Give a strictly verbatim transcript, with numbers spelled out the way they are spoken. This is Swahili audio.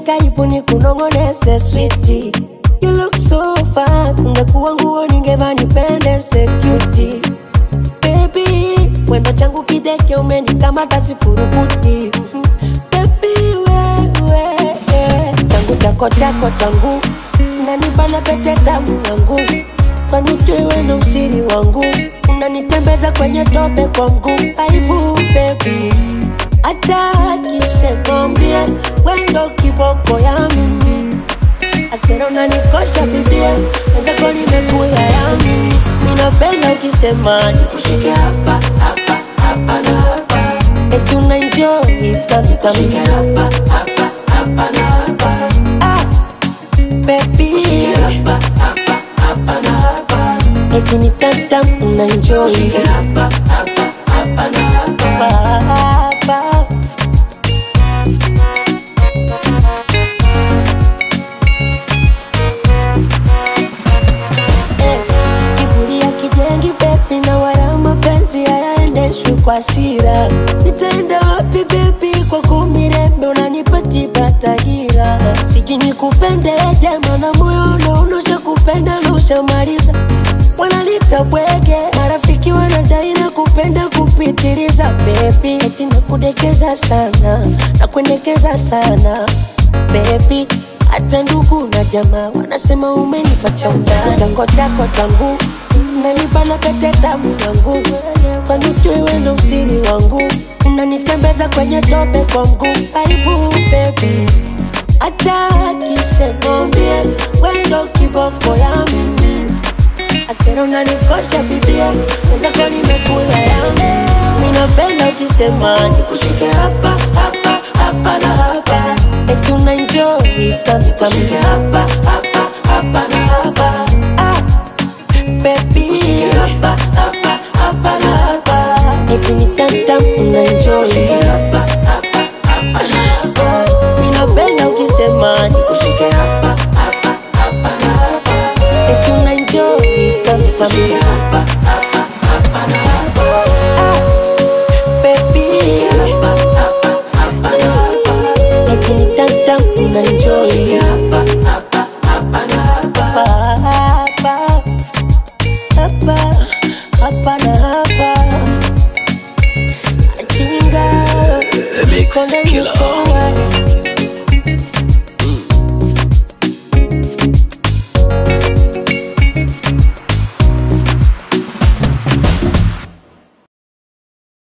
karibu nikunongoneze sweetie. You look so fine, ungekuwa nguo ningevaa nipendeze cutie. Baby, wendo changu kideke umenikamata sifurukuti. Baby, wewe changu chako chako changu, unanibana pete tamu yangu. Kwani ujue wendo usiri wangu, unanitembeza kwenye tope kwa mguu. Aibu baby, hata akisekombie wendo kiboko ya mimi. Asero unanikosha bibia, wenzako nimekula ya mimi. Minapenda ukisema nikushike hapa, hapa, hapa na hapa. Eti unaenjoy tamu tamu hapa, hapa, hapa na hapa. Ah, baby hapa, hapa, hapa na hapa. Eti ni tamu tamu unaenjoy hapa, hapa, hapa na hapa, hapa. Kwa sira nitaenda wapi baby, kwa kumirembe unanipatiba tahira. Siji nikupende jema na moyo unaonosha kupenda na ushamaliza. Wanalita bwege, marafiki wanadai na kupenda kupitiliza. Baby, eti nakudekeza sana, nakuendekeza sana baby. Hata ndugu na jamaa wanasema umenipa cha undani. Chango chako changu, unanibana pete tamu yangu. Kwani ujue wendo usiri wangu, unanitembeza kwenye tope kwa mguu. Aibu baby, hata akisekombie wendo kiboko ya mimi. Asero unanikosha bibia, wenzako nimekula yangu. Minapenda ukisema nikushike hapa, hapa, hapa na hapa. Eti unaenjoy tamu tamu hapa, hapa, hapa na hapa. Ah, baby hapa, hapa, hapa na hapa. Eti ni tamu tamu unaenjoy hapa, hapa, hapa na hapa. Minapenda ukisema nikushike hapa, hapa, hapa na hapa. Eti unaenjoy tamu tamu hapa, hapa, hapa na hapa. Ah, baby hapa, hapa, hapa na hapa. Eti ni tamu tamu unaenjoy hapa, hapa, hapa na hapa, hapa, hapa, hapa na hapa. Chinga, The Mix Killer.